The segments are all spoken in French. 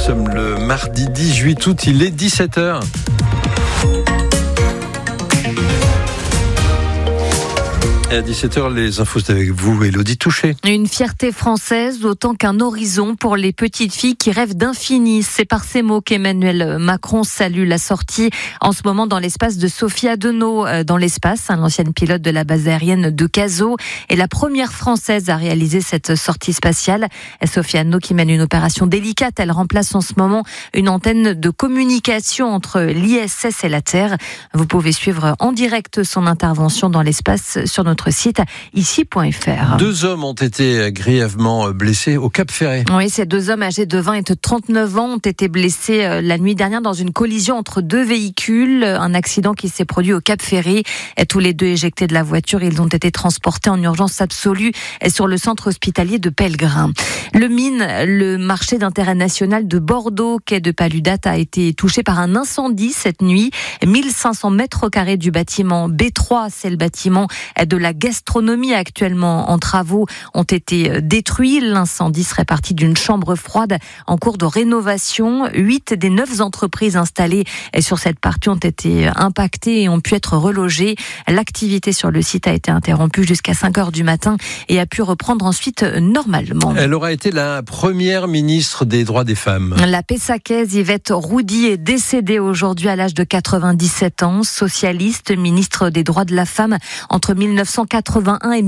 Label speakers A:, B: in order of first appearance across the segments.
A: sommes le mardi 18 août, il est 17h. Et à 17h, les infos, c'est avec vous, Élodie Touché.
B: Une fierté française autant qu'un horizon pour les petites filles qui rêvent d'infini. C'est par ces mots qu'Emmanuel Macron salue la sortie en ce moment dans l'espace de Sophie Adenau dans l'espace. L'ancienne pilote de la base aérienne de Cazaux est la première française à réaliser cette sortie spatiale. Sophie Adenau qui mène une opération délicate. Elle remplace en ce moment une antenne de communication entre l'ISS et la Terre. Vous pouvez suivre en direct son intervention dans l'espace sur notre site ici.fr.
A: 2 hommes ont été grièvement blessés au Cap-Ferret.
B: Oui, ces 2 hommes âgés de 20 et de 39 ans ont été blessés la nuit dernière dans une collision entre 2 véhicules. Un accident qui s'est produit au Cap-Ferret. Tous les 2 éjectés de la voiture, ils ont été transportés en urgence absolue sur le centre hospitalier de Pellegrin. Le mine, le marché d'intérêt national de Bordeaux, quai de Paludat, a été touché par un incendie cette nuit. 1500 mètres carrés du bâtiment B3, c'est le bâtiment de la gastronomie actuellement en travaux, ont été détruits. L'incendie serait parti d'une chambre froide en cours de rénovation. 8 des 9 entreprises installées sur cette partie ont été impactées et ont pu être relogées. L'activité sur le site a été interrompue jusqu'à 5h du matin et a pu reprendre ensuite normalement.
A: Elle aura été la première ministre des droits des femmes.
B: La Pessacaise Yvette Roudy est décédée aujourd'hui à l'âge de 97 ans. Socialiste, ministre des droits de la femme entre 1981 et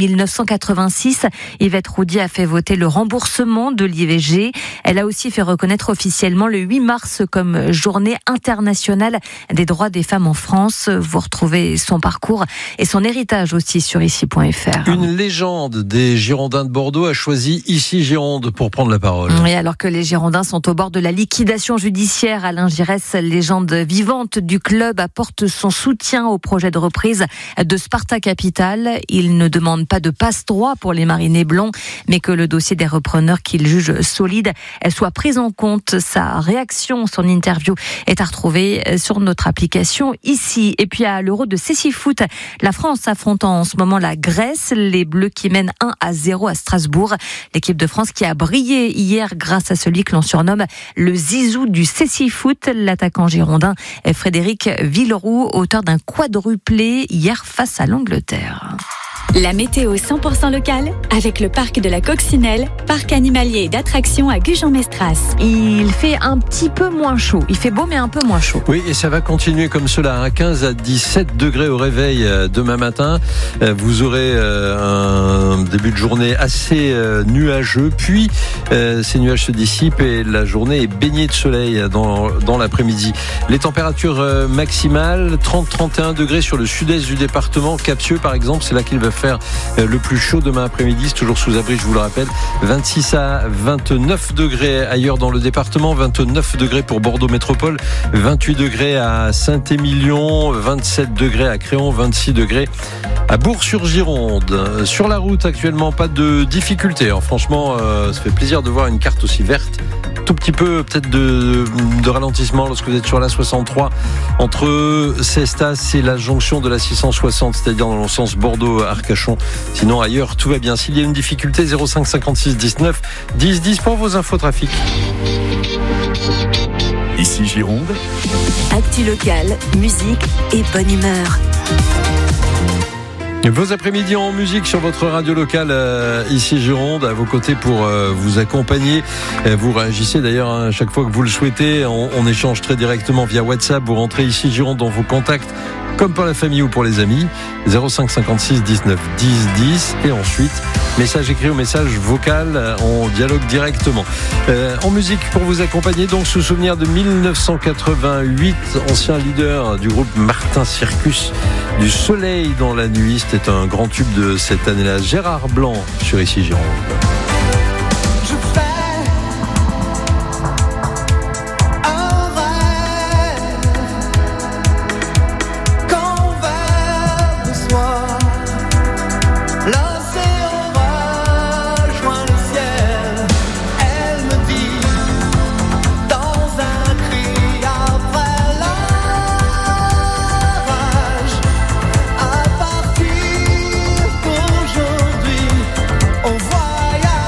B: 1986. Yvette Roudy a fait voter le remboursement de l'IVG. Elle a aussi fait reconnaître officiellement le 8 mars comme journée internationale des droits des femmes en France. Vous retrouvez son parcours et son héritage aussi sur ici.fr.
A: Une légende des Girondins de Bordeaux a choisi Ici Gironde pour prendre la parole.
B: Oui, alors que les Girondins sont au bord de la liquidation judiciaire, Alain Giresse, légende vivante du club, apporte son soutien au projet de reprise de Sparta Capital. Il ne demande pas de passe-droit pour les Marinés blancs, mais que le dossier des repreneurs qu'il juge solide soit pris en compte. Sa réaction, son interview est à retrouver sur notre application ici. Et puis à l'Euro de Cécifoot, la France affronte en ce moment la Grèce, les Bleus qui mènent 1-0 à Strasbourg. L'équipe de France qui a brillé hier grâce à celui que l'on surnomme le Zizou du Cécifoot, l'attaquant girondin Frédéric Villeroux, auteur d'un quadruplé hier face à l'Angleterre.
C: La météo 100% locale avec le parc de la Coccinelle, parc animalier et d'attractions à Gujan-Mestras.
B: Il fait un petit peu moins chaud. Il fait beau mais un peu moins chaud.
A: Oui, et ça va continuer comme cela, 15 à 17 degrés au réveil demain matin. Vous aurez un début de journée assez nuageux, puis ces nuages se dissipent et la journée est baignée de soleil dans l'après-midi. Les températures maximales, 30-31 degrés sur le sud-est du département. Captieux par exemple, c'est là qu'il va faire le plus chaud demain après-midi, c'est toujours sous abri, je vous le rappelle. 26 à 29 degrés ailleurs dans le département, 29 degrés pour Bordeaux Métropole, 28 degrés à Saint-Émilion, 27 degrés à Créon, 26 degrés à Bourg-sur-Gironde. Sur la route actuellement, pas de difficultés. Franchement, ça fait plaisir de voir une carte aussi verte. Tout petit peu peut-être de ralentissement lorsque vous êtes sur la 63 entre Cestas et la jonction de la 660, c'est-à-dire dans le sens Bordeaux-Arcachon. Sinon ailleurs tout va bien. S'il y a une difficulté, 05 56 19 10 10 pour vos infos trafic.
D: Ici Gironde.
C: Actu locale, musique et bonne humeur.
A: Vos après-midi en musique sur votre radio locale ici Gironde, à vos côtés pour vous accompagner. Vous réagissez d'ailleurs à chaque fois que vous le souhaitez. On échange très directement via WhatsApp. Vous rentrez ici Gironde dans vos contacts, comme pour la famille ou pour les amis. 05 56 19 10 10 et ensuite message écrit ou message vocal, on dialogue directement. En musique pour vous accompagner, donc sous souvenir de 1988, ancien leader du groupe Martin Circus, du Soleil dans la nuit. C'était un grand tube de cette année-là. Gérard Blanc sur Ici Gironde.
E: Aujourd'hui, on voyage.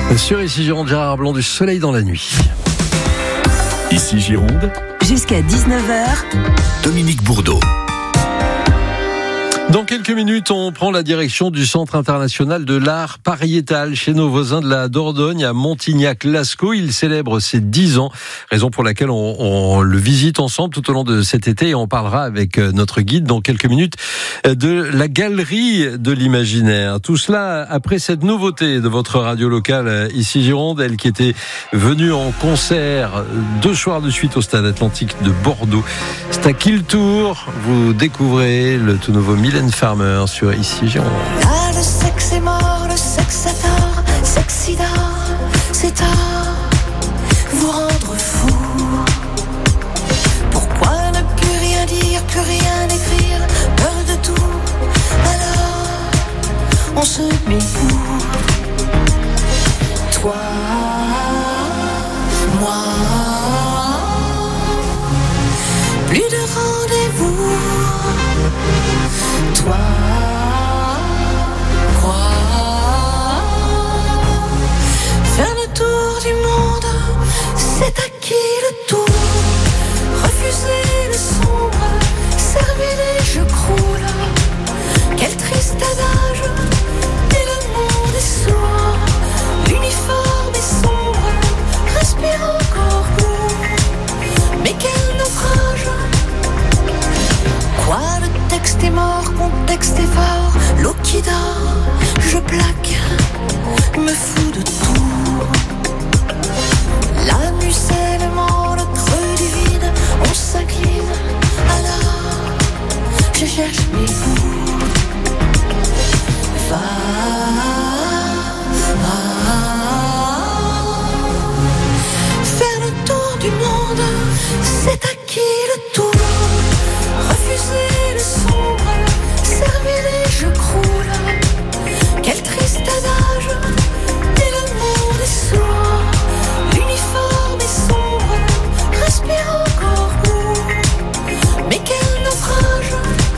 A: Sur Ici Gironde, Gérard Blanc, du soleil dans la nuit.
D: Ici Gironde,
E: jusqu'à 19h,
D: Dominique Bourdeau.
A: Dans quelques minutes, on prend la direction du Centre international de l'art pariétal chez nos voisins de la Dordogne à Montignac-Lascaux. Il célèbre ses 10 ans, raison pour laquelle on le visite ensemble tout au long de cet été et on parlera avec notre guide dans quelques minutes de la galerie de l'imaginaire. Tout cela après cette nouveauté de votre radio locale Ici Gironde, elle qui était venue en concert 2 soirs de suite au Stade Atlantique de Bordeaux. C'est à qui le tour? Vous découvrez le tout nouveau Mylène Farmer sur Ici Gironde.
F: Là, le sexe est mort, le sexe a tort, sexida, c'est à vous rendre fou. Pourquoi ne plus rien dire, plus rien écrire, peur de tout, alors on se met pour toi, moi, plus de rendez-vous. Toi, crois, faire le tour du monde, c'est à qui le tour. Refuser le sombre, servir les jeux croule. Quel triste adage, et le monde est sourd. L'uniforme est sombre, respire encore lourd. Mais quel naufrage. Quoi, le texte est mort, contexte est fort, l'eau qui dort, je plaque, me fous de tout. La musellement, le creux du vide, on s'incline, alors je cherche mes bouts. Va, faire le tour du monde, c'est à qui le tour. Refuser le sombre, servir les jeux croule. Quel triste adage, et le monde est sourd. L'uniforme est sombre, respire encore lourd. Mais quel naufrage.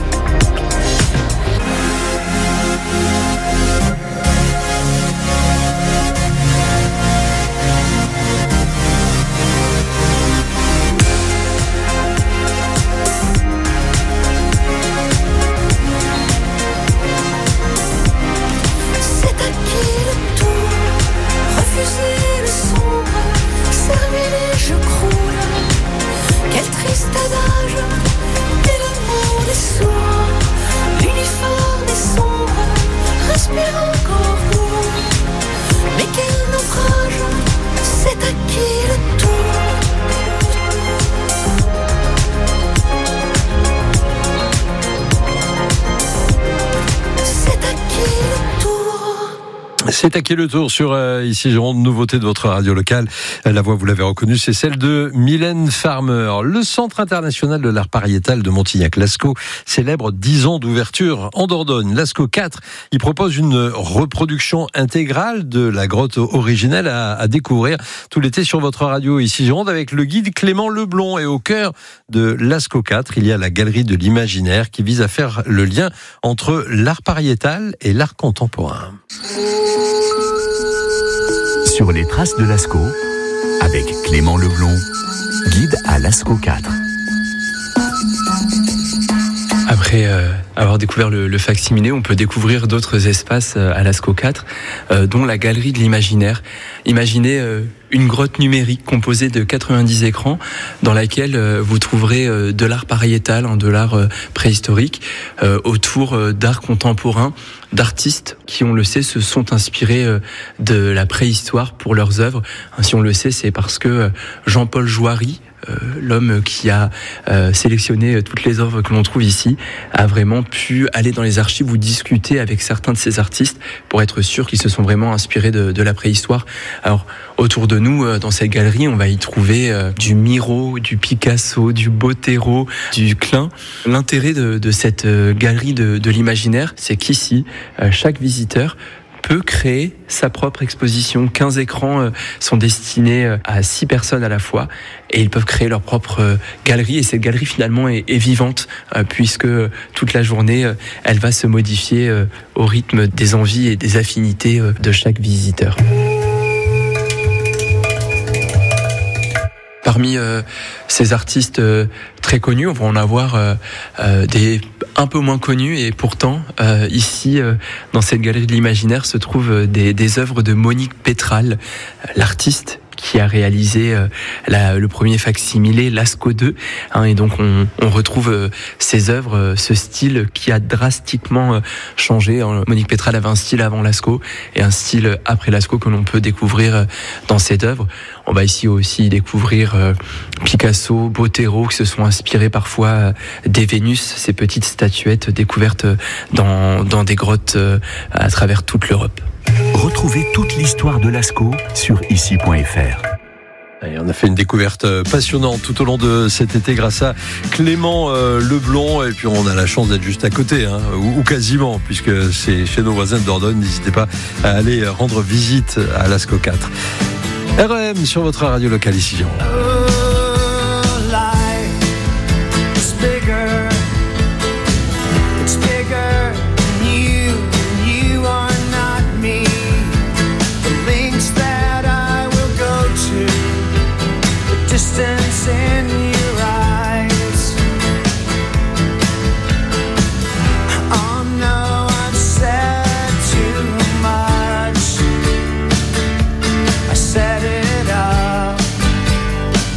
F: Refuser le sombre, servir les jeux croule. Quel triste adage, et le monde est sourd. L'uniforme est sombre, respire encore lourd. Mais quel naufrage, c'est à qui le tour. C'est à qui le tour.
A: C'est à qui le tour sur Ici Gironde, nouveauté de votre radio locale. La voix, vous l'avez reconnue, c'est celle de Mylène Farmer. Le Centre international de l'art pariétal de Montignac-Lascaux célèbre 10 ans d'ouverture en Dordogne. Lascaux 4, il propose une reproduction intégrale de la grotte originelle à découvrir tout l'été sur votre radio Ici Gironde avec le guide Clément Leblond. Et au cœur de Lascaux 4, il y a la galerie de l'imaginaire qui vise à faire le lien entre l'art pariétal et l'art contemporain.
D: Sur les traces de Lascaux, avec Clément Leblond, guide à Lascaux 4.
G: Après avoir découvert le facsimilé, on peut découvrir d'autres espaces à Lascaux 4, dont la galerie de l'imaginaire. Imaginez une grotte numérique composée de 90 écrans dans laquelle vous trouverez de l'art pariétal, de l'art préhistorique, autour d'art contemporain, d'artistes qui, on le sait, se sont inspirés de la préhistoire pour leurs œuvres. Si on le sait, c'est parce que Jean-Paul Jouary, l'homme qui a sélectionné toutes les œuvres que l'on trouve ici, a vraiment pu aller dans les archives ou discuter avec certains de ces artistes pour être sûr qu'ils se sont vraiment inspirés de la préhistoire. Alors, autour de nous, dans cette galerie, on va y trouver du Miro, du Picasso, du Botero, du Klein. L'intérêt de cette galerie de l'imaginaire, c'est qu'ici, chaque visiteur peut créer sa propre exposition. 15 écrans sont destinés à 6 personnes à la fois et ils peuvent créer leur propre galerie. Et cette galerie finalement est vivante puisque toute la journée, elle va se modifier au rythme des envies et des affinités de chaque visiteur. Parmi ces artistes très connus, on va en avoir des un peu moins connus, et pourtant ici dans cette galerie de l'imaginaire se trouvent des œuvres de Monique Pétral, l'artiste qui a réalisé le premier facsimilé, Lascaux 2, et donc on retrouve ces œuvres, ce style qui a drastiquement changé. Monique Pétral avait un style avant Lascaux et un style après Lascaux que l'on peut découvrir dans cette œuvre. On va ici aussi découvrir Picasso, Botero, qui se sont inspirés parfois des Vénus, ces petites statuettes découvertes dans des grottes à travers toute l'Europe.
D: Retrouvez toute l'histoire de Lascaux sur ici.fr.
A: Et on a fait une découverte passionnante tout au long de cet été grâce à Clément Leblond, et puis on a la chance d'être juste à côté, ou quasiment, puisque c'est chez nos voisins de Dordogne. N'hésitez pas à aller rendre visite à Lascaux 4. REM sur votre radio locale ici.
F: Distance in your eyes. Oh no, I've said too much. I set it up.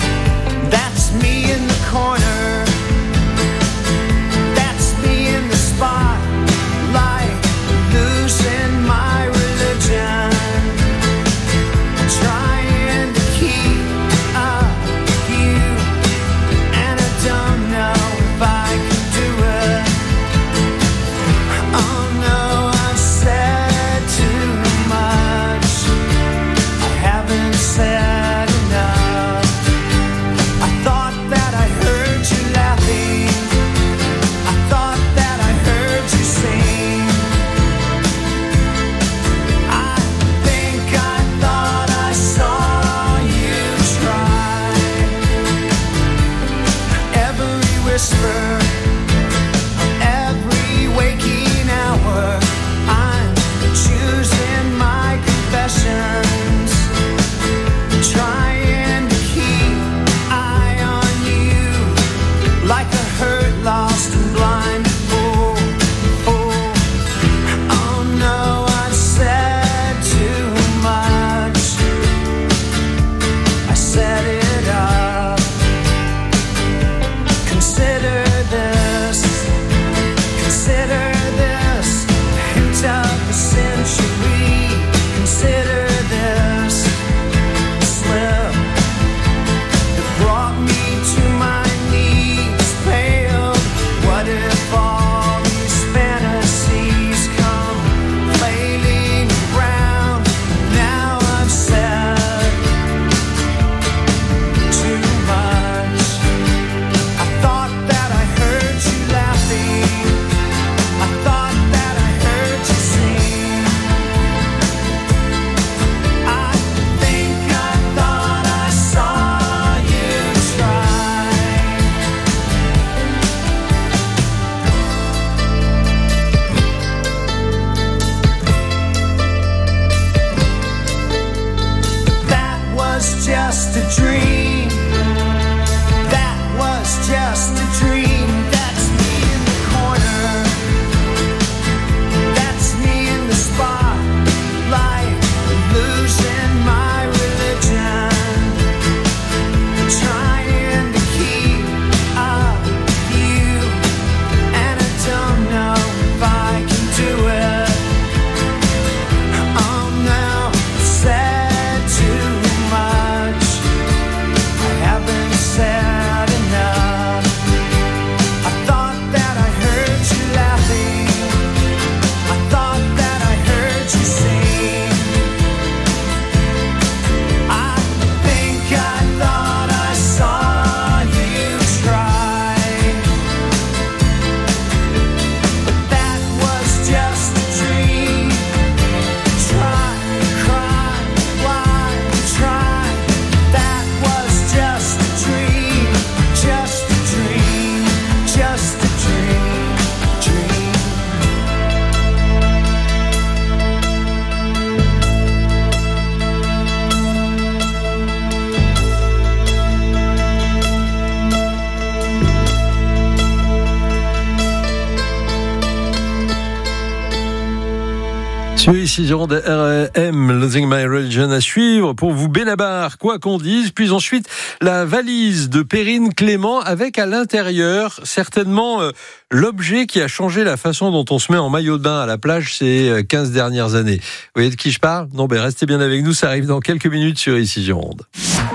A: Sur ici Gironde R.E.M. Losing My Religion à suivre pour vous Benabar, quoi qu'on dise. Puis ensuite la valise de Perrine Clément avec à l'intérieur certainement l'objet qui a changé la façon dont on se met en maillot de bain à la plage ces 15 dernières années. Vous voyez de qui je parle ? Non, ben restez bien avec nous, ça arrive dans quelques minutes sur ici Gironde.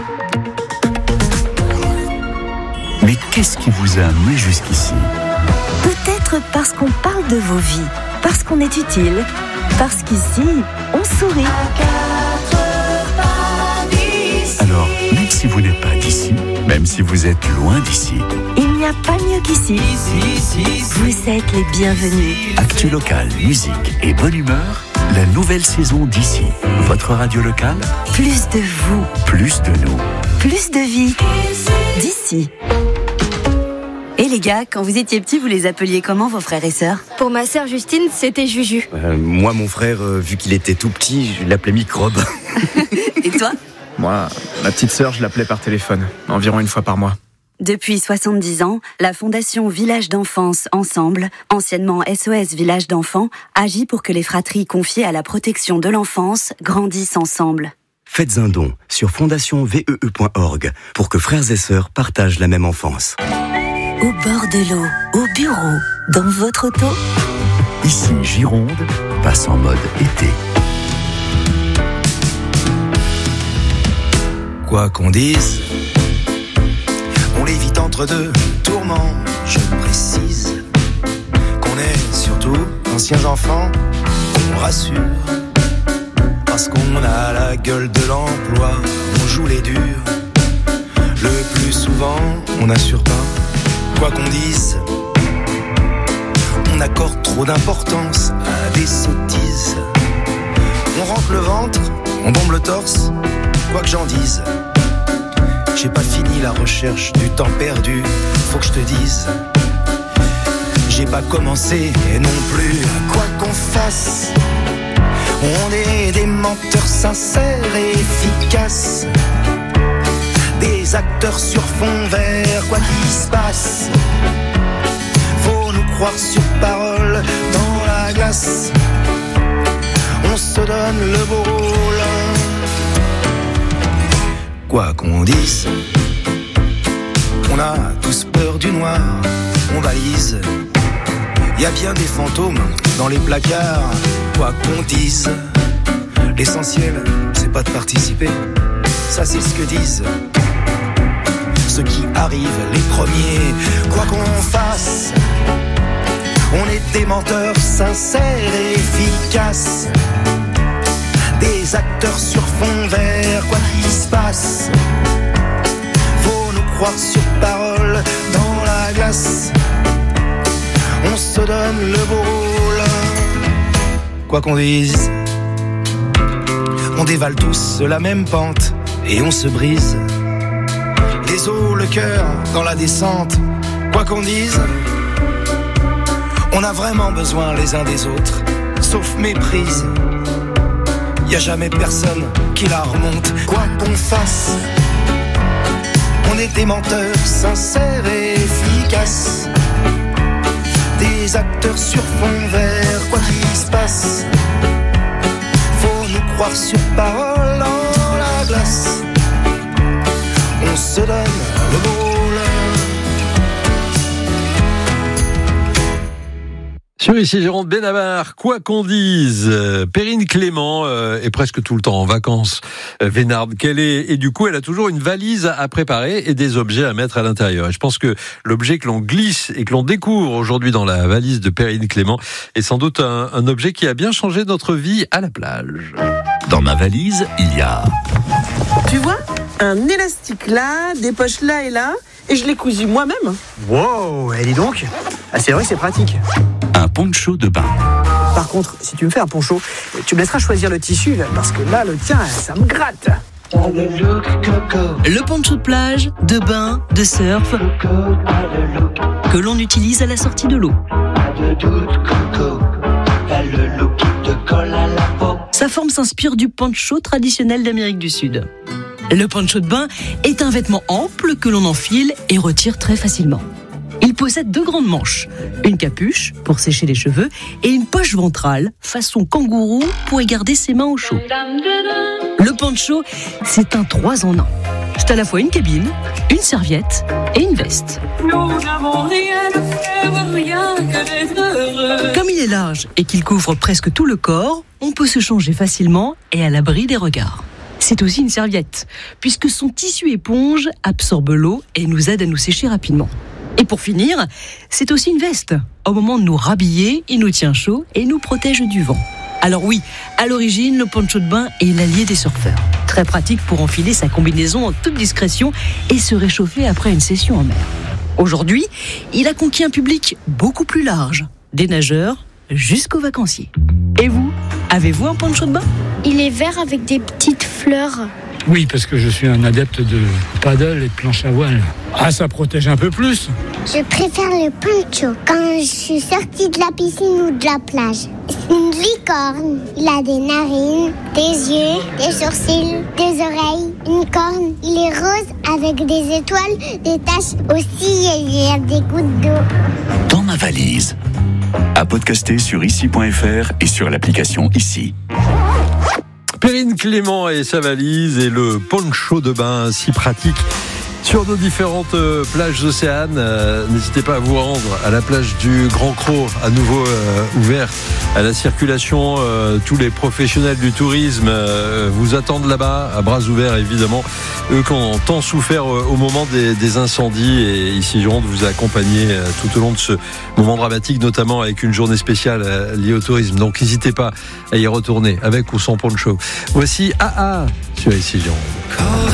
D: Mais qu'est-ce qui vous a amené jusqu'ici ?
E: Peut-être parce qu'on parle de vos vies, parce qu'on est utile, parce qu'ici, on sourit.
D: Alors, même si vous n'êtes pas d'ici, même si vous êtes loin d'ici,
E: Il n'y a pas mieux qu'ici. Vous êtes les bienvenus.
D: actu local, musique et bonne humeur, la nouvelle saison d'ici. Votre radio locale,
E: Plus de vous,
D: plus de nous.
E: plus de vie. D'ici.
H: Et les gars, quand vous étiez petits, vous les appeliez comment vos frères et sœurs ?
I: Pour ma sœur Justine, c'était Juju.
J: Moi, mon frère, vu qu'il était tout petit, je l'appelais Microbe.
H: Et toi ?
K: Moi, ma petite sœur, je l'appelais par téléphone, environ une fois par mois.
H: Depuis 70 ans, la Fondation Village d'Enfance Ensemble, anciennement SOS Village d'Enfants, agit pour que les fratries confiées à la protection de l'enfance grandissent ensemble.
J: Faites un don sur fondationvee.org pour que frères et sœurs partagent la même enfance.
E: Au bord de l'eau, au bureau, dans votre auto.
D: Ici, Gironde passe en mode été.
L: Quoi qu'on dise, on l'évite entre deux tourments. Je précise qu'on est surtout d'anciens enfants, on rassure. Parce qu'on a la gueule de l'emploi, on joue les durs. Le plus souvent, on n'assure pas. Quoi qu'on dise, on accorde trop d'importance à des sottises. On rentre le ventre, on bombe le torse, quoi que j'en dise. J'ai pas fini la recherche du temps perdu, faut que je te dise. J'ai pas commencé et non plus, quoi qu'on fasse. On est des menteurs sincères et efficaces. Des acteurs sur fond vert, quoi qu'il se passe. Faut nous croire sur parole dans la glace. On se donne le beau rôle. Quoi qu'on dise, on a tous peur du noir, on balise. Y a bien des fantômes dans les placards. Quoi qu'on dise, l'essentiel c'est pas de participer. Ça c'est ce que disent ceux qui arrivent les premiers. Quoi qu'on fasse, on est des menteurs sincères et efficaces. Des acteurs sur fond vert, quoi qu'il se passe. Faut nous croire sur parole dans la glace. On se donne le beau rôle. Quoi qu'on dise, on dévale tous la même pente et on se brise les os, le cœur dans la descente. Quoi qu'on dise, on a vraiment besoin les uns des autres, sauf méprise. Y a jamais personne qui la remonte. Quoi qu'on fasse, on est des menteurs sincères et efficaces. Des acteurs sur fond vert, quoi qu'il se passe. Faut nous croire sur parole dans la glace. On se donne le beau rôle.
A: Sur ici Gironde Benabar, quoi qu'on dise, Perrine Clément est presque tout le temps en vacances, vénarde qu'elle est, et du coup elle a toujours une valise à préparer et des objets à mettre à l'intérieur. Et je pense que l'objet que l'on glisse et que l'on découvre aujourd'hui dans la valise de Perrine Clément est sans doute un objet qui a bien changé notre vie à la plage.
D: Dans ma valise, il y a...
M: Tu vois, un élastique là, des poches là et là, et je l'ai cousu moi-même.
N: Wow, et dis donc, c'est vrai que c'est pratique.
D: Un poncho de bain.
N: Par contre, si tu me fais un poncho, tu me laisseras choisir le tissu, là, parce que là, le tien, ça me gratte.
O: Le poncho de plage, de bain, de surf, que l'on utilise à la sortie de l'eau. Sa forme s'inspire du poncho traditionnel d'Amérique du Sud. Le poncho de bain est un vêtement ample que l'on enfile et retire très facilement. Il possède 2 grandes manches, une capuche pour sécher les cheveux et une poche ventrale façon kangourou pour y garder ses mains au chaud. Le poncho, c'est un 3 en 1. C'est à la fois une cabine, une serviette et une veste. Comme il est large et qu'il couvre presque tout le corps, on peut se changer facilement et à l'abri des regards. C'est aussi une serviette, puisque son tissu éponge absorbe l'eau et nous aide à nous sécher rapidement. Et pour finir, c'est aussi une veste. Au moment de nous rhabiller, il nous tient chaud et nous protège du vent. Alors oui, à l'origine, le poncho de bain est l'allié des surfeurs. Très pratique pour enfiler sa combinaison en toute discrétion et se réchauffer après une session en mer. Aujourd'hui, il a conquis un public beaucoup plus large, des nageurs jusqu'aux vacanciers. Et vous, avez-vous un poncho de bain ?
I: Il est vert avec des petites fleurs.
P: Oui, parce que je suis un adepte de paddle et de planche à voile. Ah, ça protège un peu plus.
Q: Je préfère le poncho quand je suis sortie de la piscine ou de la plage. C'est une licorne. Il a des narines, des yeux, des sourcils, des oreilles, une corne. Il est rose avec des étoiles, des taches aussi et il y a des gouttes d'eau.
D: Dans ma valise. À podcaster sur ici.fr et sur l'application Ici.
A: Perrine Clément et sa valise et le poncho de bain si pratique sur nos différentes plages océanes. N'hésitez pas à vous rendre à la plage du Grand Cros, à nouveau ouverte à la circulation. Tous les professionnels du tourisme vous attendent là-bas, à bras ouverts évidemment. Eux qui ont tant souffert au moment des incendies, et ici Gironde vous a accompagné tout au long de ce moment dramatique, notamment avec une journée spéciale liée au tourisme. Donc n'hésitez pas à y retourner, avec ou sans poncho. Voici AA sur ici Gironde.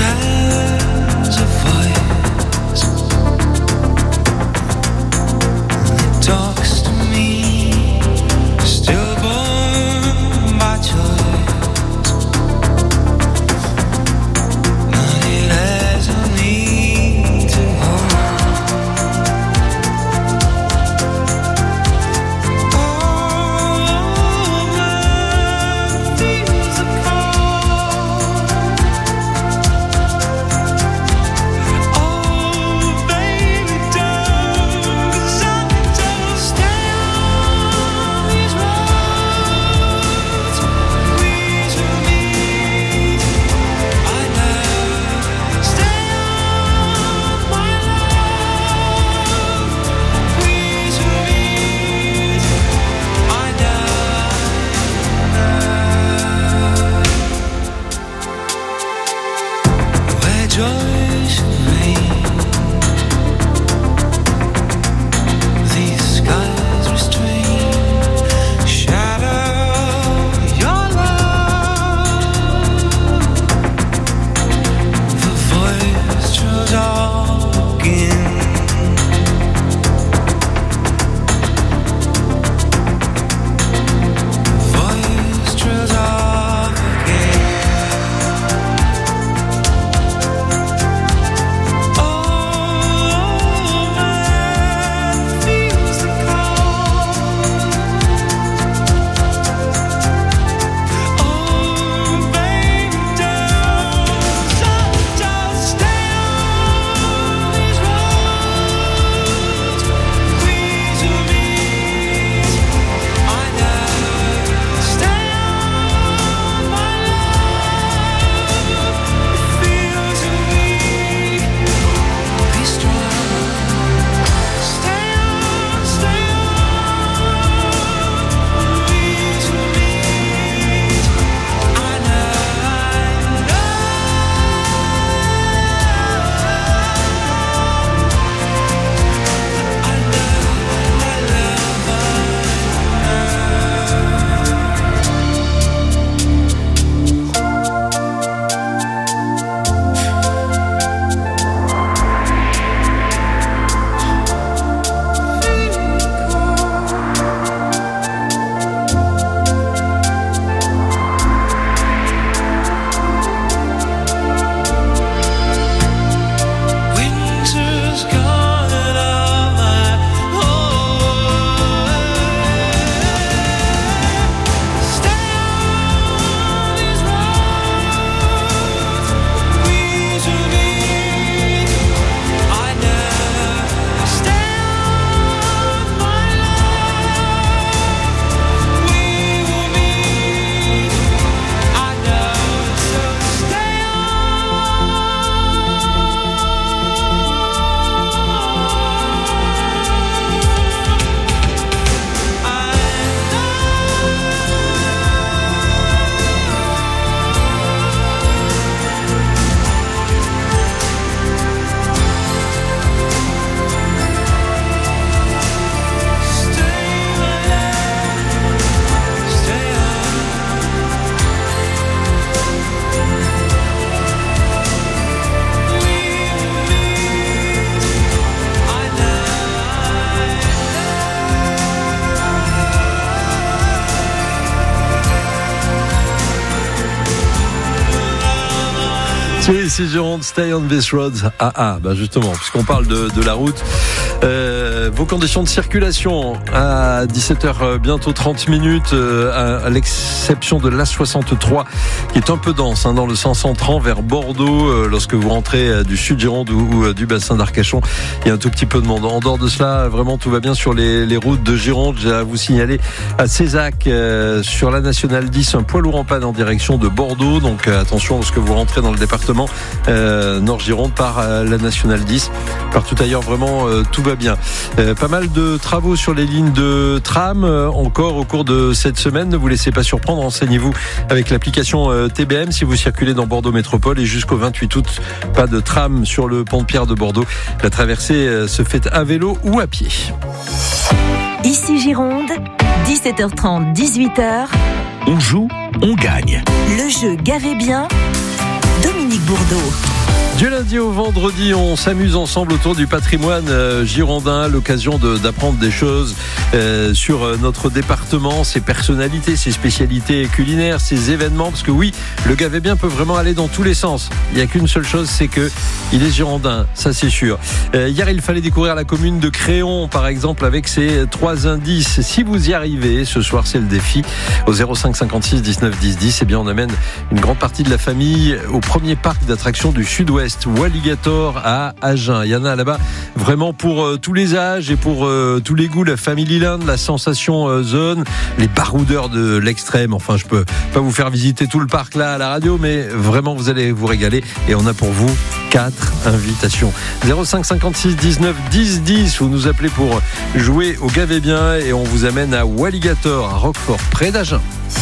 A: C'est ici Gironde, Stay on this road. Justement, puisqu'on parle de la route, vos conditions de circulation à 17h, bientôt 30 minutes, à l'exception de l'A63, qui est un peu dense dans le sens entrant vers Bordeaux, lorsque vous rentrez du sud Gironde ou du bassin d'Arcachon, il y a un tout petit peu de monde. En dehors de cela, vraiment tout va bien sur les routes de Gironde. J'ai à vous signaler à Cézac, sur la nationale 10, un poids lourd en panne en direction de Bordeaux, donc attention lorsque vous rentrez dans le département Nord-Gironde par la nationale 10. Partout ailleurs, vraiment tout va bien. Pas mal de travaux sur les lignes de tram encore au cours de cette semaine. Ne vous laissez pas surprendre, renseignez-vous avec l'application TBM si vous circulez dans Bordeaux Métropole. Et jusqu'au 28 août, pas de tram sur le pont de Pierre de Bordeaux. La traversée se fait à vélo ou à pied.
E: Ici Gironde, 17h30, 18h.
D: On joue, on gagne.
E: Le jeu Gavez bien, Dominique Bourdeau.
A: Du lundi au vendredi, on s'amuse ensemble autour du patrimoine girondin, l'occasion d'apprendre des choses sur notre département, ses personnalités, ses spécialités culinaires, ses événements, parce que oui, le Gavez bien peut vraiment aller dans tous les sens. Il n'y a qu'une seule chose, c'est que il est girondin, ça c'est sûr. Hier, il fallait découvrir la commune de Créon, par exemple, avec ses 3 indices. Si vous y arrivez, ce soir c'est le défi, au 05 56 19 10 10, eh bien on amène une grande partie de la famille au premier parc d'attractions du Sud-Ouest, Walligator à Agen. Il y en a là-bas vraiment pour tous les âges et pour tous les goûts. La Familyland, la Sensation Zone, les baroudeurs de l'extrême. Enfin, je peux pas vous faire visiter tout le parc là à la radio, mais vraiment vous allez vous régaler. Et on a pour vous 4 invitations. 05 56 19 10 10. Vous nous appelez pour jouer au Gavez bien et on vous amène à Walligator à Roquefort, près d'Agen.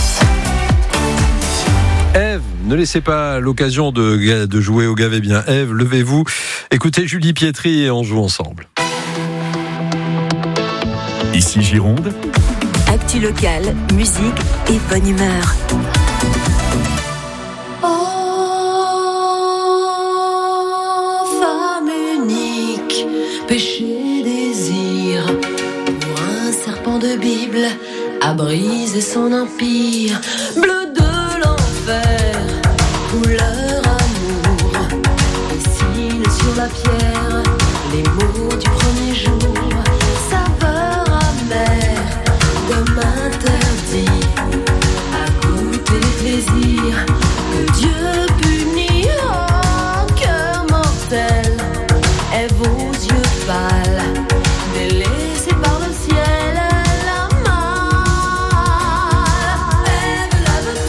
A: Ève, ne laissez pas l'occasion de jouer au Gavez bien. Ève, levez-vous, écoutez Julie Pietri et on joue ensemble.
D: Ici Gironde.
E: Actu locale, musique et bonne humeur.
F: Oh, femme unique, péché désir, pour un serpent de Bible, à briser son empire, bleu de couleur amour, dessine sur la pierre les mots du premier jour, saveur amère, comme interdit à goûter les plaisirs que Dieu punit. Oh, cœur mortel, Ève aux yeux pâles, délaissée par le ciel, la malle. Ève lave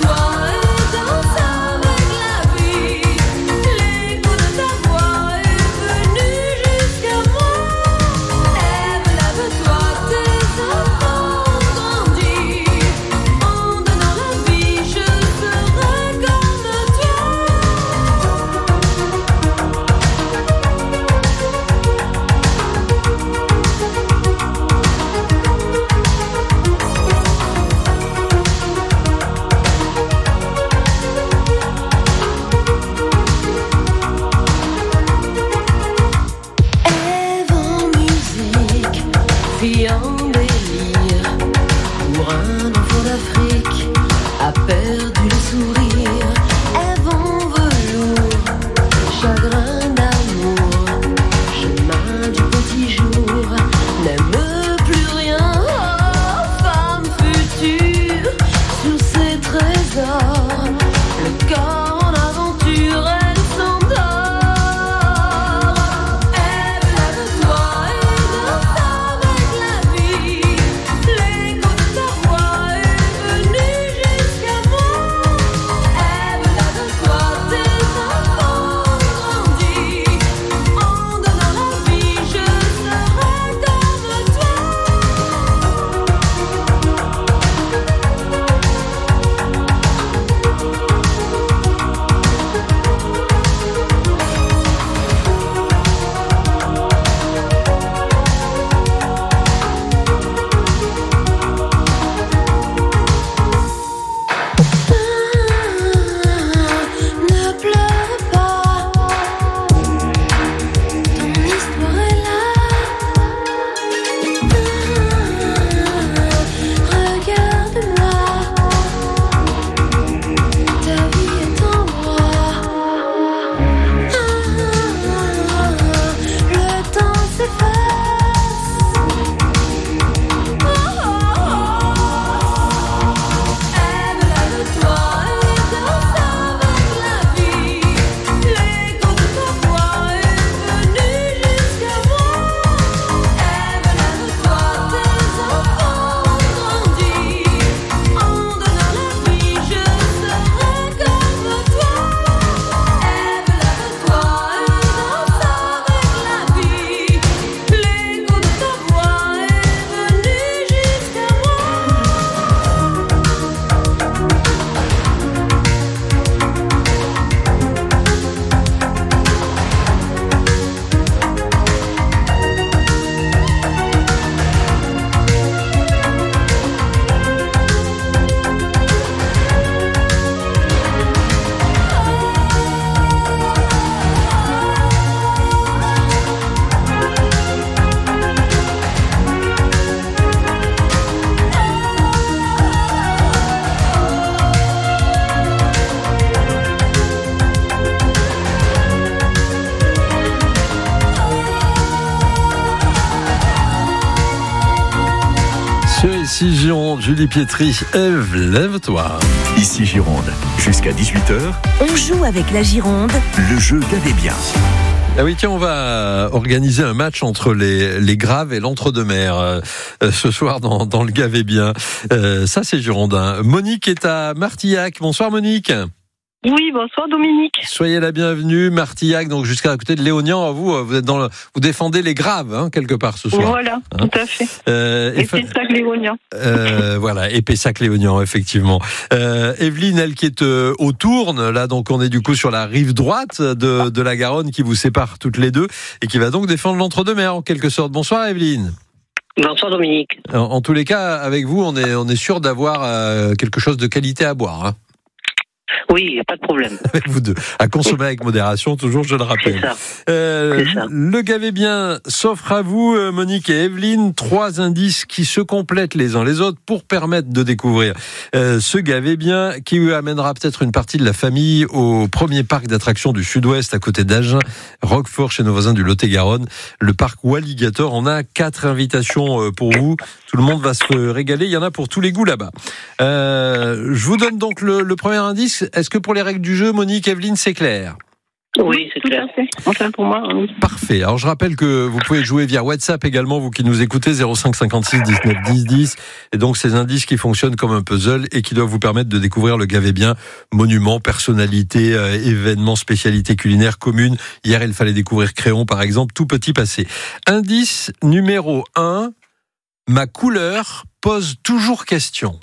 A: Ici Gironde, Julie Pietri, Ève, lève-toi.
D: Ici Gironde, jusqu'à 18h.
E: On joue avec la Gironde.
D: Le jeu Gavez bien.
A: Ah oui, tiens, on va organiser un match entre les Graves et l'Entre-deux-Mers ce soir dans le Gavez bien. Ça, c'est girondin. Monique est à Martillac. Bonsoir Monique.
R: Oui, bonsoir Dominique.
A: Soyez la bienvenue, Martillac, donc jusqu'à côté de Léognan. Vous êtes vous défendez les Graves, quelque part ce soir.
R: Voilà, tout à fait. Et Pessac-Léognan.
A: Voilà, et Pessac-Léognan, effectivement. Evelyne, elle qui est au Tourne, là, donc on est du coup sur la rive droite de la Garonne qui vous sépare toutes les deux et qui va donc défendre l'Entre-deux-Mers en quelque sorte. Bonsoir Evelyne.
S: Bonsoir Dominique.
A: En tous les cas, avec vous, on est sûr d'avoir quelque chose de qualité à boire.
S: Oui, il n'y a pas de problème.
A: Avec vous deux. À consommer avec modération, toujours, je le rappelle.
S: C'est ça.
A: Le Gavez bien s'offre à vous, Monique et Evelyne, 3 indices qui se complètent les uns les autres pour permettre de découvrir ce Gavez bien qui amènera peut-être une partie de la famille au premier parc d'attractions du Sud-Ouest à côté d'Agen, Roquefort, chez nos voisins du Lot-et-Garonne, le parc Walligator. On a 4 invitations pour vous. Tout le monde va se régaler. Il y en a pour tous les goûts là-bas. Je vous donne donc le premier indice. Est-ce que pour les règles du jeu, Monique, Evelyne, c'est clair ?
S: Oui, c'est clair.
R: Enfin, pour moi. Oui.
A: Parfait. Alors, je rappelle que vous pouvez jouer via WhatsApp également, vous qui nous écoutez, 05 56 19 10 10. Et donc, ces indices qui fonctionnent comme un puzzle et qui doivent vous permettre de découvrir le Gavez bien. Monument, personnalité, événements, spécialités culinaires communes. Hier, il fallait découvrir Créon, par exemple, tout petit passé. Indice numéro 1. Ma couleur pose toujours question.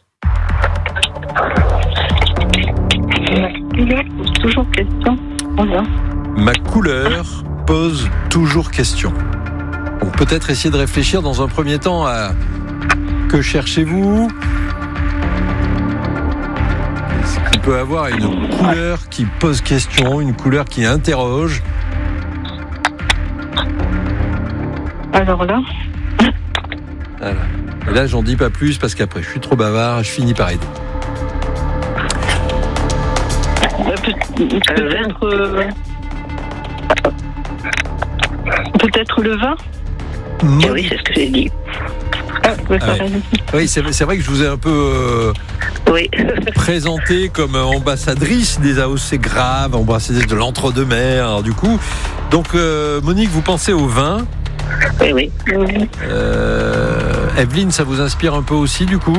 R: Ma couleur pose toujours question. Voilà.
A: Ma couleur pose toujours question. Donc peut-être essayer de réfléchir dans un premier temps à que cherchez-vous ? Est-ce qu'il peut avoir une couleur qui pose question, une couleur qui interroge ?
R: Alors là.
A: Voilà. Et là, j'en dis pas plus parce qu'après, je suis trop bavard, je finis par aider.
R: Peut-être le vin.
S: Oui, c'est ce que j'ai dit.
A: Oui, c'est vrai que je vous ai un peu présenté comme ambassadrice des AOC Graves, ambassadrice de l'Entre-deux-Mers. Alors, du coup, donc Monique, vous pensez au vin ?
S: Oui.
A: Evelyne, ça vous inspire un peu aussi, du coup ?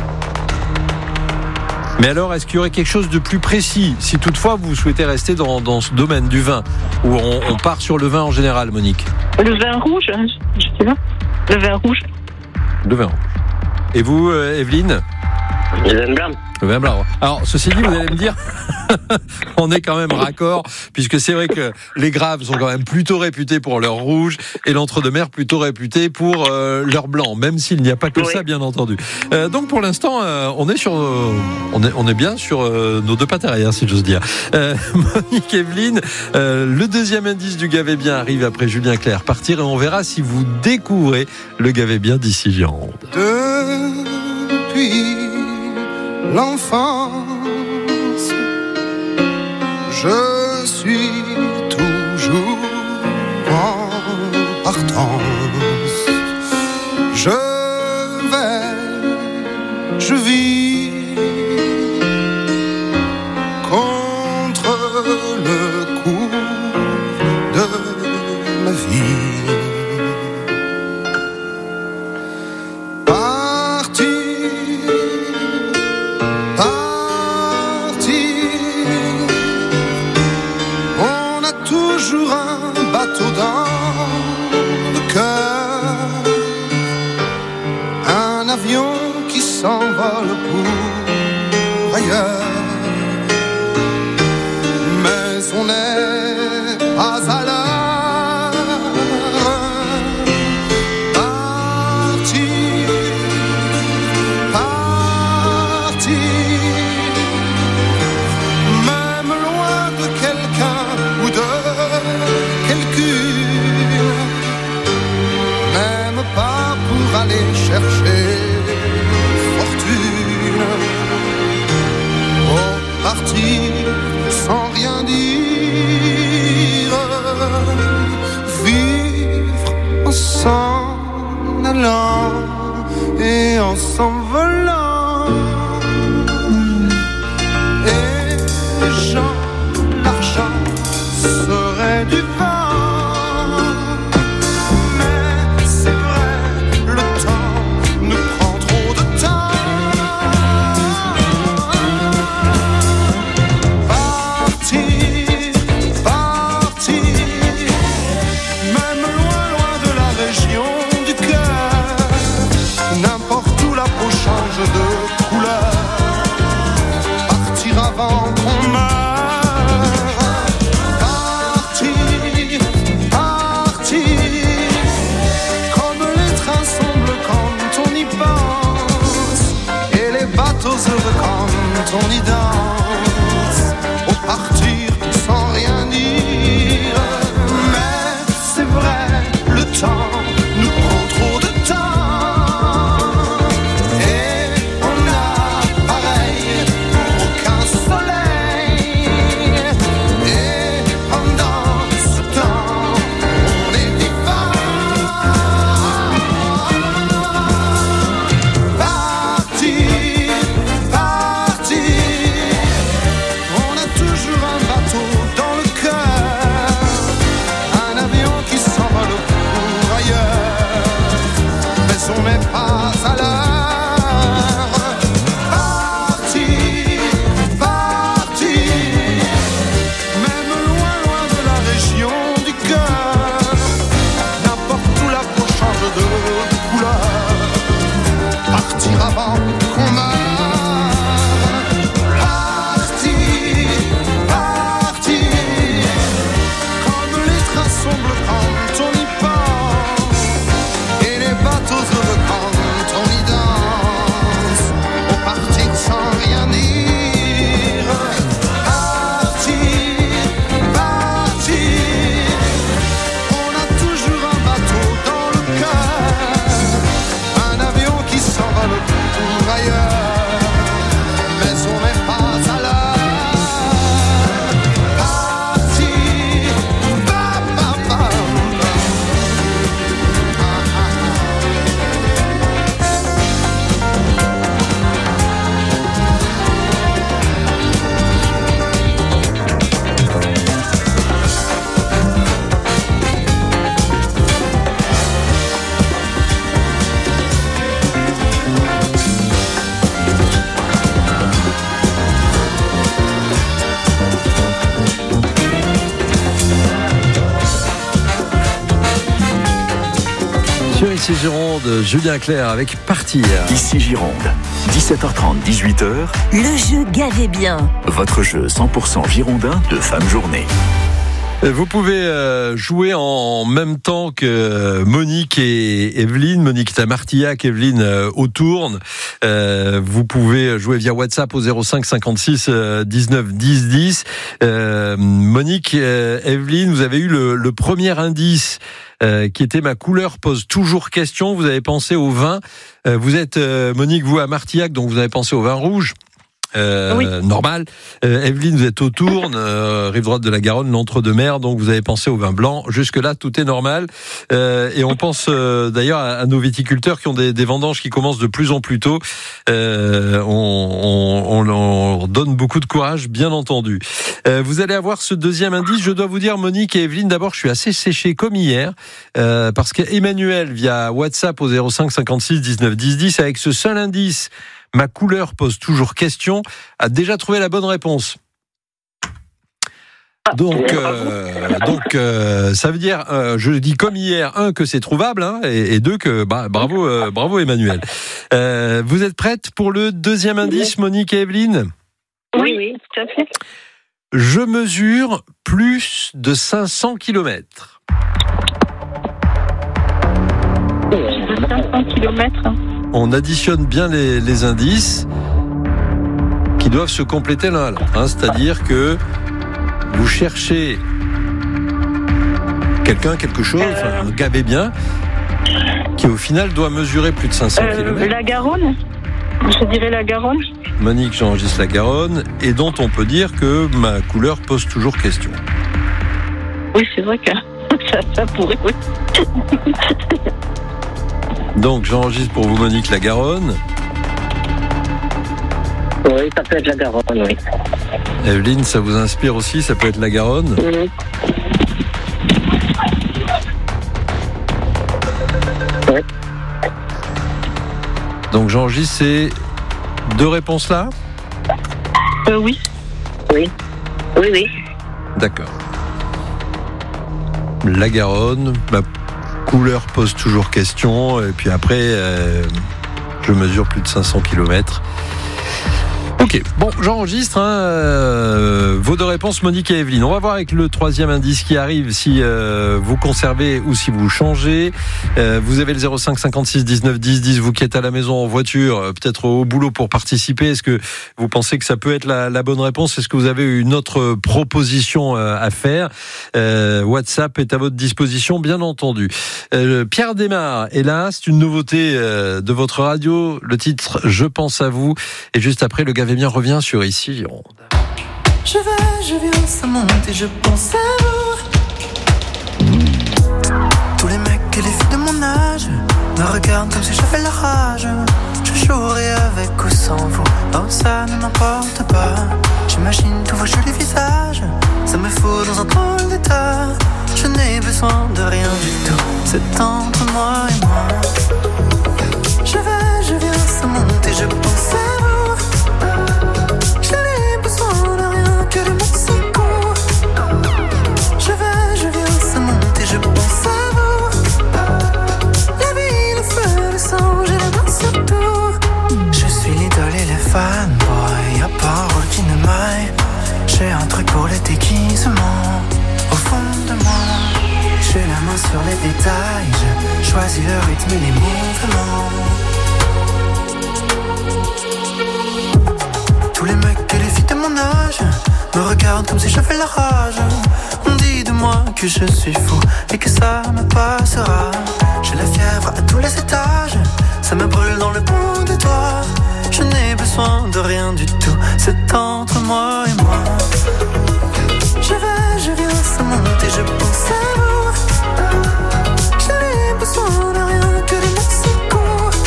A: Mais alors, est-ce qu'il y aurait quelque chose de plus précis, si toutefois vous souhaitez rester dans ce domaine du vin, où on part sur le vin en général, Monique ?
R: Le vin rouge, je sais pas. Le vin rouge.
A: Le vin rouge. Et vous, Evelyne ?
S: Le vin blanc.
A: Le vin blanc. Alors, ceci dit, vous allez me dire, on est quand même raccord, puisque c'est vrai que les Graves sont quand même plutôt réputés pour leur rouge, et l'Entre-deux-Mers plutôt réputé pour leur blanc, même s'il n'y a pas que ça, bien entendu. Donc pour l'instant, on est bien sur nos deux pattes arrière, si j'ose dire. Monique, Evelyne, le deuxième indice du Gavez bien arrive après Julien Clerc partir, et on verra si vous découvrez le Gavez bien d'ici Gironde.
T: Depuis l'enfance, je suis toujours en partance. Je vis contre le cours de ma vie. Toujours un bateau dans le cœur, un avion qui s'envole pour ailleurs, mais on n'est pas à l'heure. Partir, même loin de quelqu'un ou de même pas pour aller chercher fortune. Oh, partir sans rien dire, vivre en s'en allant et en s'envolant. Et l'argent serait du vent. Mais c'est vrai, le temps nous prend trop de temps. Partir, même loin de la région du cœur. N'importe où la peau change de couleur. Partir avant qu'on meure. Partir, comme les trains semblent quand on y pense, et les bateaux heureux quand on y danse. Au partir sans rien dire, mais c'est vrai, le temps nous prend trop de temps. Et on n'a pareil pour aucun soleil. Et pendant ce temps, on est vivant. Partir, on a toujours un bateau dans le cœur, un avion qui s'envole pour ailleurs, mais on n'est pas à l'heure. Partir, même loin de la région du cœur, n'importe où la peau change de couleur. Partir avant qu'on meure. Partir, comme les trains semblent quand on y pense, et les bateaux heureux quand on y danse. Au partir sans rien dire. Partir, on a toujours un bateau dans le cœur, un avion qui s'envole pour ailleurs, mais on n'est pas à l'heure.
A: Sur ici Gironde, Julien Clerc avec Partir.
D: Ici Gironde, 17h30, 18h.
E: Le jeu Gavez bien.
D: Votre jeu 100% girondin de fin de journée.
A: Vous pouvez jouer en même temps que Monique et Evelyne. Monique est à Martillac, Evelyne au Tourne. Vous pouvez jouer via WhatsApp au 05 56 19 10 10. Monique, Evelyne, vous avez eu le premier indice qui était ma couleur pose toujours question. Vous avez pensé au vin. Vous êtes, Monique, vous à Martillac, donc vous avez pensé au vin rouge. Oui. Normal. Evelyne, vous êtes au Tourne, rive droite de la Garonne, l'entre-deux-mers, donc vous avez pensé au vin blanc. Jusque-là, tout est normal. Et on pense d'ailleurs à nos viticulteurs qui ont des vendanges qui commencent de plus en plus tôt. On leur donne beaucoup de courage, bien entendu. Vous allez avoir ce deuxième indice. Je dois vous dire, Monique et Evelyne, d'abord, je suis assez séché comme hier, parce qu'Emmanuel, via WhatsApp au 05 56 19 10 10, avec ce seul indice, ma couleur pose toujours question, a déjà trouvé la bonne réponse. Donc, ça veut dire, je dis comme hier, que c'est trouvable, et deux que, bravo Emmanuel. Vous êtes prête pour le deuxième indice, Monique et Evelyne ?
R: Oui, tout à fait.
A: Je mesure plus de 500 km.
R: 500 km.
A: On additionne bien les indices qui doivent se compléter l'un à l'autre. C'est-à-dire que vous cherchez quelque chose, gavez bien, qui au final doit mesurer plus de 500 km.
R: La Garonne, je dirais la Garonne.
A: Monique, j'enregistre la Garonne, et dont on peut dire que ma couleur pose toujours question.
R: Oui, c'est vrai que ça pourrait, oui.
A: Donc j'enregistre pour vous Monique la Garonne.
S: Oui, ça peut être la Garonne, oui.
A: Evelyne, ça vous inspire aussi, ça peut être la Garonne?
S: Oui. Oui.
A: Donc j'enregistre ces deux réponses là?
R: Oui.
S: Oui. Oui, oui.
A: D'accord. La Garonne, ma couleur pose toujours question, et puis après, je mesure plus de 500 km. Ok, bon, j'enregistre vos deux réponses, Monique et Evelyne. On va voir avec le troisième indice qui arrive si vous conservez ou si vous changez. Vous avez le 05 56 19 10 10, vous qui êtes à la maison en voiture, peut-être au boulot pour participer. Est-ce que vous pensez que ça peut être la bonne réponse? Est-ce que vous avez une autre proposition à faire? WhatsApp est à votre disposition, bien entendu. Pierre Desmar est là, c'est une nouveauté de votre radio. Le titre, Je pense à vous. Et juste après, le gars bien revient sur Ici Gironde.
F: Je viens, ça monte et je pense à vous. Tous les mecs et les filles de mon âge me regardent comme si j'avais la rage. Je jouerai avec ou sans vous, oh ça ne m'importe pas. J'imagine tous vos jolis visages, ça me fout dans un drôle d'état. Je n'ai besoin de rien du tout, c'est entre moi et moi. Je viens, ça monte et je pense à vous. Fanboy, à part routine maille. J'ai un truc pour les déguisements. Au fond de moi, j'ai la main sur les détails. Je choisis le rythme et les mouvements. Tous les mecs et les filles de mon âge me regardent comme si j'avais la rage. On dit de moi que je suis fou et que ça me passera. J'ai la fièvre à tous les étages, ça me brûle dans le bout des doigts. Je n'ai besoin de rien du tout, c'est entre moi et moi. Je viens, ça monte et je pense à vous. Je n'ai besoin de rien que de Mexico.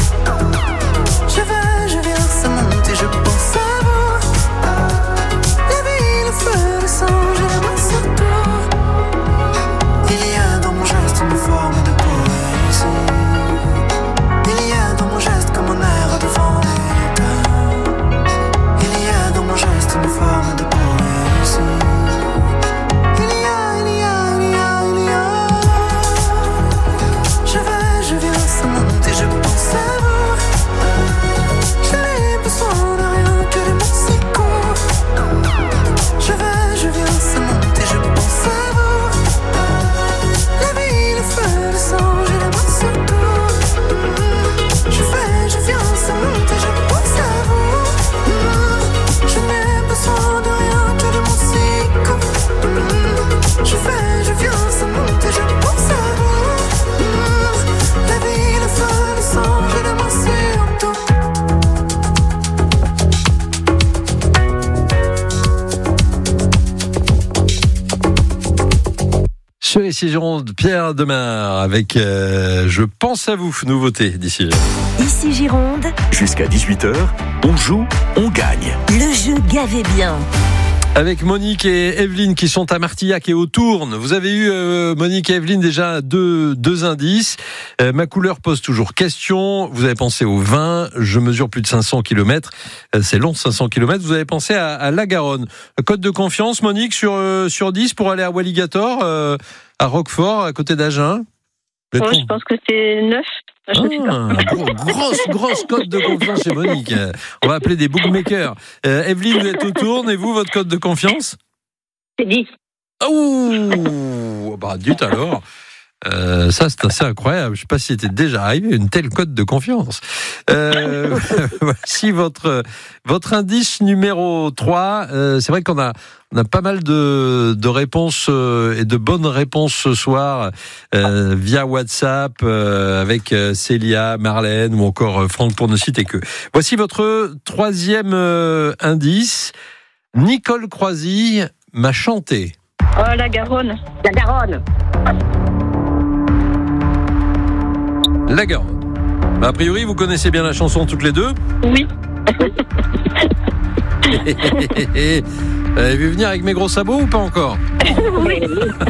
F: Je viens, ça monte et je pense à vous. La vie, le feu, le sang, j'ai la main sur tout. Il y a dans mon geste une forme de poésie. Il y a dans mon geste comme un air devant les geste une forme de poésie. Il y a. Je viens, ça monte et je pense à vous. Je n'ai besoin de rien que de Mexico. Je viens, ça monte et je pense à vous. La vie, le feu, le sang, j'ai la main sur tout. Je viens, ça monte et je pense à vous. Je n'ai besoin de rien que de mon cycle. Je viens, ça monte et je pense à vous. La vie, le feu, le sang, j'ai la main sur tout.
A: Sur Ici Gironde, Pierre Desmar avec Je pense à vous, nouveauté d'ici.
E: Ici Gironde,
D: Jusqu'à 18h, on joue, on gagne.
E: le jeu Gavez bien.
A: Avec Monique et Evelyne qui sont à Martillac et au Tourne. Vous avez eu, Monique et Evelyne, déjà deux indices. Ma couleur pose toujours question. Vous avez pensé au vin. Je mesure plus de 500 km. C'est long, 500 km. Vous avez pensé à la Garonne. Code de confiance, Monique, sur 10 pour aller à Walligator, à Roquefort, à côté d'Agen.
R: Oui, je pense que c'est 9.
A: Grosse cote de confiance chez Monique. On va appeler des bookmakers. Evelyne, vous êtes au Tourne et vous, votre code de confiance?
S: C'est 10.
A: Oh, bah dites alors. Ça, c'est assez incroyable. Je ne sais pas si c'était déjà arrivé une telle cote de confiance. Voici votre indice numéro 3. C'est vrai qu'on a pas mal de réponses et de bonnes réponses ce soir via WhatsApp avec Célia, Marlène ou encore Franck pour ne citer que. Voici votre troisième indice. Nicole Croisy m'a chanté.
R: Oh, la Garonne.
S: La Garonne.
A: La Garonne. A priori, vous connaissez bien la chanson toutes les deux?
R: Oui.
A: Vous avez vu venir avec mes gros sabots ou pas encore?
R: Oui.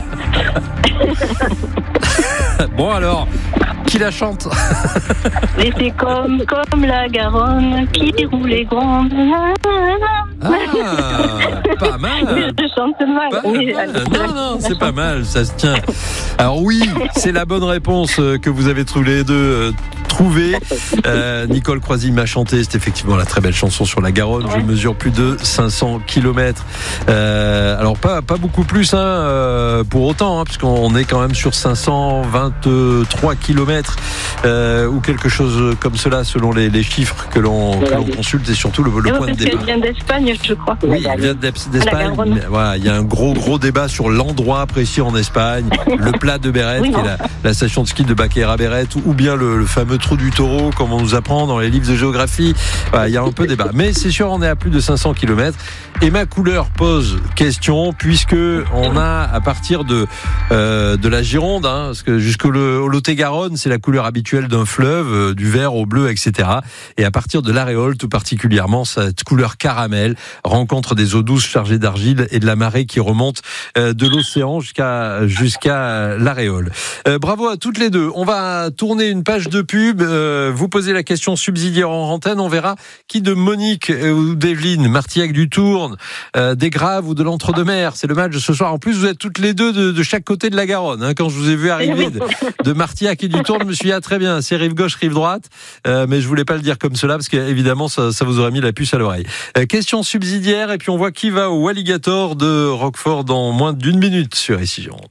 A: Bon alors, qui la chante?
R: Et c'est comme la Garonne qui roulait grande.
A: Ah, pas mal.
R: Je chante mal. Oui,
A: non, c'est pas mal, ça se tient. Alors oui, c'est la bonne réponse que vous avez tous les deux trouvée. Nicole Croisy m'a chanté, c'est effectivement la très belle chanson sur la Garonne. Je mesure plus de 500 km. Alors pas beaucoup plus pour autant, puisqu'on est quand même sur 523 km ou quelque chose comme cela selon les chiffres que l'on consulte et surtout le point de départ.
R: Elle vient d'Espagne, je crois.
A: Oui, elle vient d'Espagne. Voilà, il y a un gros débat sur l'endroit précis en Espagne, le plat de Béret, qui est la station de ski de Baqueira Béret, ou bien le fameux trou du taureau, comme on nous apprend dans les livres de géographie. Voilà, il y a un peu débat. Mais c'est sûr, on est à plus de 500 km. Et ma couleur pose question, puisque on a, à partir de la Gironde, parce que jusqu'au Lot-et-Garonne, c'est la couleur habituelle d'un fleuve, du vert au bleu, etc. Et à partir de l'Aréole, tout particulièrement, cette couleur caramel rencontre des eaux douces chargées d'argile et de la marée qui remonte de l'océan jusqu'à l'Aréole. Bravo à toutes les deux. On va tourner une page de pub. Vous posez la question subsidiaire en antenne. On verra qui de Monique ou d'Evelyne, Martillac du Tourne, des Graves ou de l'Entre-deux-Mers. C'est le match de ce soir. En plus, vous êtes toutes les deux de chaque côté de la Garonne. Quand je vous ai vu arriver de Martillac et du Tourne, je me suis dit, très bien, c'est rive gauche, rive droite. Mais je voulais pas le dire comme cela parce qu'évidemment, ça vous aurait mis la puce à l'oreille. Question subsidiaire et puis on voit qui va au Alligator de Roquefort dans moins d'une minute sur Ici Gironde.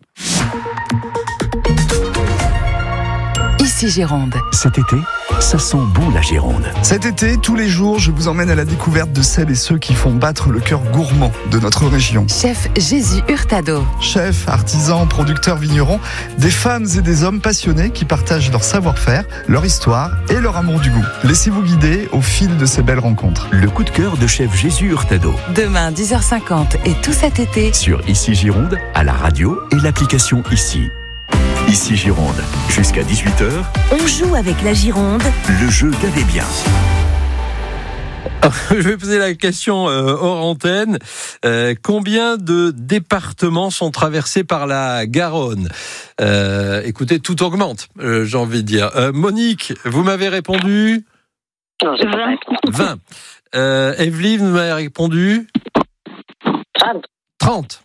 D: Ici Gironde. Cet été, ça sent bon la Gironde.
U: Cet été, tous les jours, je vous emmène à la découverte de celles et ceux qui font battre le cœur gourmand de notre région.
V: Chef Jésus Hurtado.
U: Chefs, artisans, producteurs, vignerons, des femmes et des hommes passionnés qui partagent leur savoir-faire, leur histoire et leur amour du goût. Laissez-vous guider au fil de ces belles rencontres.
D: Le coup de cœur de chef Jésus Hurtado.
V: Demain, 10h50 et tout cet été.
D: Sur Ici Gironde, à la radio et l'application Ici. Ici Gironde, jusqu'à 18h.
E: On joue avec la Gironde.
D: Le jeu Gavez bien.
A: Je vais poser la question hors antenne. Combien de départements sont traversés par la Garonne? Écoutez, tout augmente, j'ai envie de dire. Monique, vous m'avez répondu 20. Evelyne, vous m'avez répondu 30.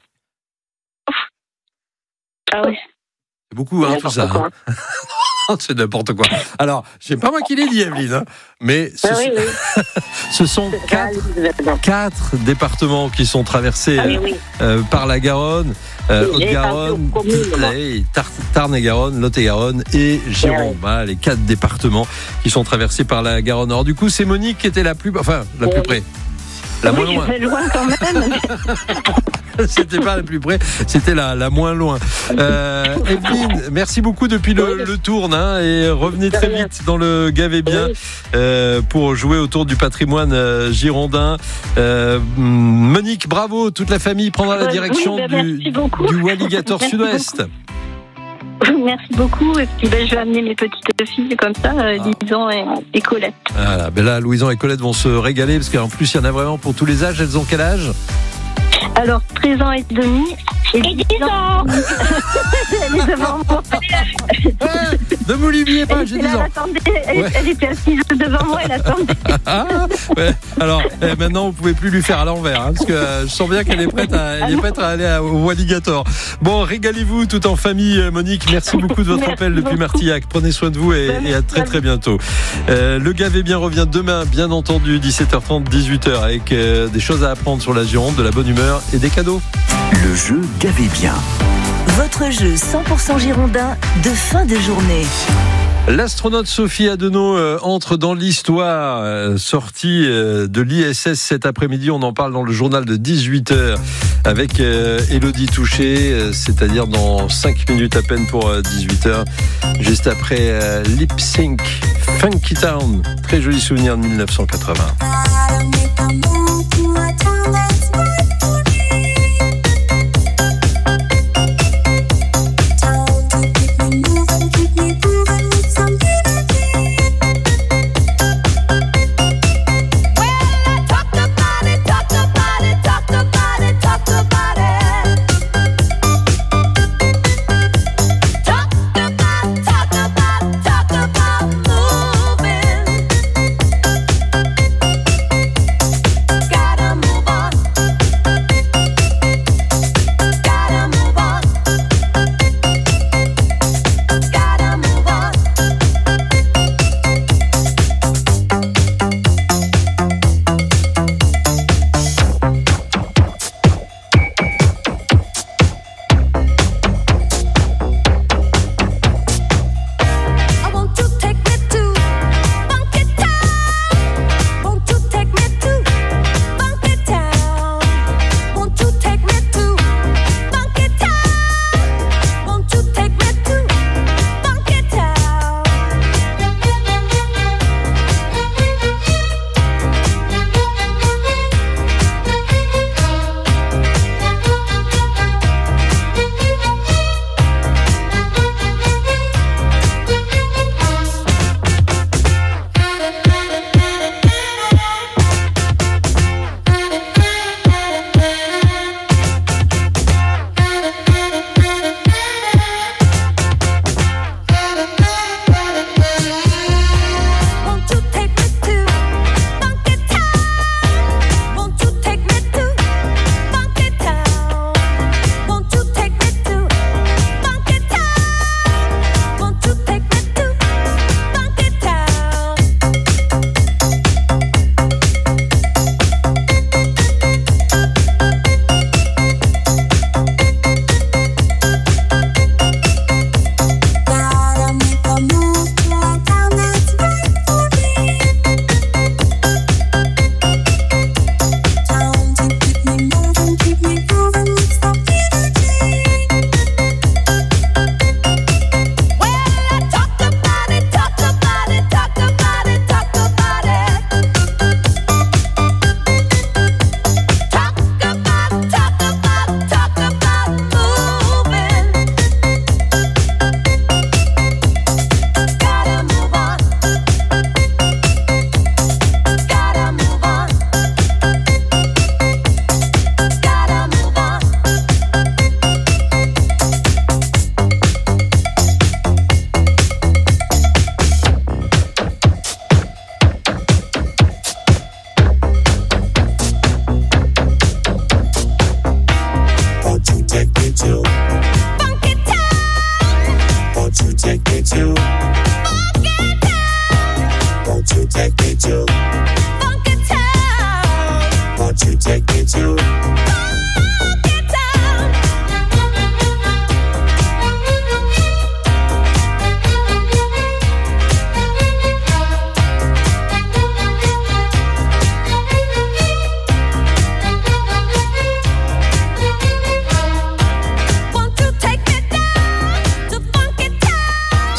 R: Ah oui.
A: C'est beaucoup, tout ça. C'est n'importe quoi. Alors, c'est pas moi qui l'ai dit, Evelyne, mais ce sont 4 départements qui sont traversés par la Garonne, Haute-Garonne, Tarn-et-Garonne, Lot-et-Garonne et Gironde. Voilà, les 4 départements qui sont traversés par la Garonne. Alors du coup, c'est Monique qui était la plus près. La moins loin.
R: C'est loin quand même.
A: C'était pas la plus près, c'était la moins loin. Evelyne, merci beaucoup depuis le Tourne et revenez très vite dans le Gavez bien pour jouer autour du patrimoine girondin. Monique, bravo, toute la famille prendra la direction du Alligator Sud-Ouest.
R: Merci beaucoup. Et puis je vais amener mes petites filles comme ça, Louison et Colette.
A: Voilà, là, Louison et Colette vont se régaler parce qu'en plus, il y en a vraiment pour tous les âges. Elles ont quel âge?
R: Alors, 13 ans et demi. Et 10 ans. Elle est devant moi.
A: Ne vous l'oubliez pas, j'ai 10 ans.
R: Elle était assise devant moi, elle attendait.
A: Alors, maintenant, vous pouvez plus lui faire à l'envers, parce que je sens bien qu'elle est prête à aller au Alligator. Bon, régalez-vous tout en famille, Monique. Merci beaucoup de votre appel depuis Martillac. Prenez soin de vous et à très très bientôt. Le Gavez bien revient demain, bien entendu, 17h30, 18h, avec des choses à apprendre sur la Gironde, de la bonne humeur et des cadeaux.
D: Le jeu Gavez bien.
E: Votre jeu 100% girondin de fin de journée.
A: L'astronaute Sophie Adenau entre dans l'histoire, sortie de l'ISS cet après-midi. On en parle dans le journal de 18h avec Élodie Touché, c'est-à-dire dans 5 minutes à peine pour 18h, juste après Lip Sync, Funky Town. Très joli souvenir de 1980.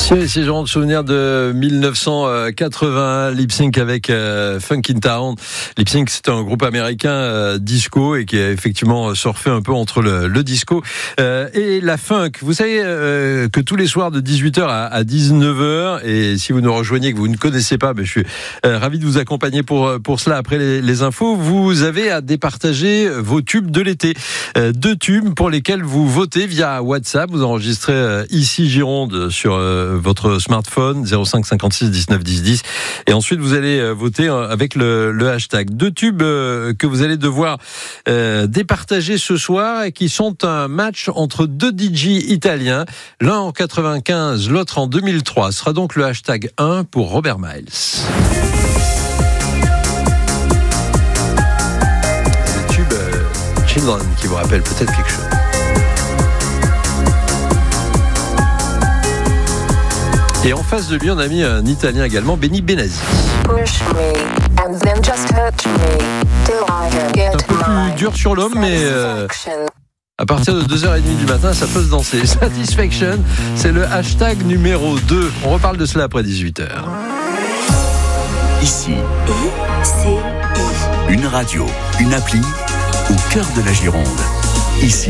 A: C'est genre de souvenir de 1981, Lip Sync avec Funkin' Town. Lip Sync, c'est un groupe américain disco et qui a effectivement surfé un peu entre le disco et la funk. Vous savez que tous les soirs de 18h à 19h, et si vous nous rejoignez que vous ne connaissez pas, je suis ravi de vous accompagner pour cela après les infos. Vous avez à départager vos tubes de l'été. 2 tubes pour lesquels vous votez via WhatsApp. Vous enregistrez ici Gironde sur votre smartphone 05 56 19 10 10 et ensuite vous allez voter avec le hashtag. 2 tubes que vous allez devoir départager ce soir et qui sont un match entre 2 DJ italiens, l'un en 95, l'autre en 2003. Ce sera donc le hashtag 1 pour Robert Miles. Le tube Children qui vous rappelle peut-être quelque chose. Et en face de lui, on a mis un Italien également, Benny Benassi. C'est un peu plus dur sur l'homme, mais à partir de 2h30 du matin, ça peut se danser. Satisfaction, c'est le hashtag numéro 2. On reparle de cela après 18h.
D: Ici, une radio, une appli au cœur de la Gironde. Ici,